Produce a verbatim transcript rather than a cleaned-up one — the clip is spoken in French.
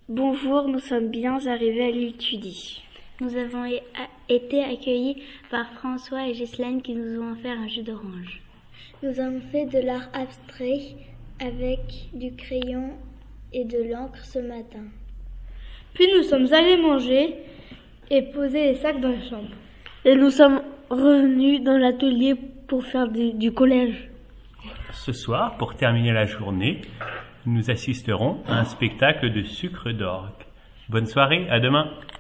Bonjour, nous sommes bien arrivés à l'île Tudy. Nous avons été accueillis par François et Ghislaine qui nous ont offert un jus d'orange. Nous avons fait de l'art abstrait avec du crayon et de l'encre ce matin. Puis nous sommes allés manger et poser les sacs dans la chambre. Et nous sommes revenus dans l'atelier pour faire du, du collège. Ce soir, pour terminer la journée, nous assisterons à un spectacle de sucre d'orgue. Bonne soirée, à demain.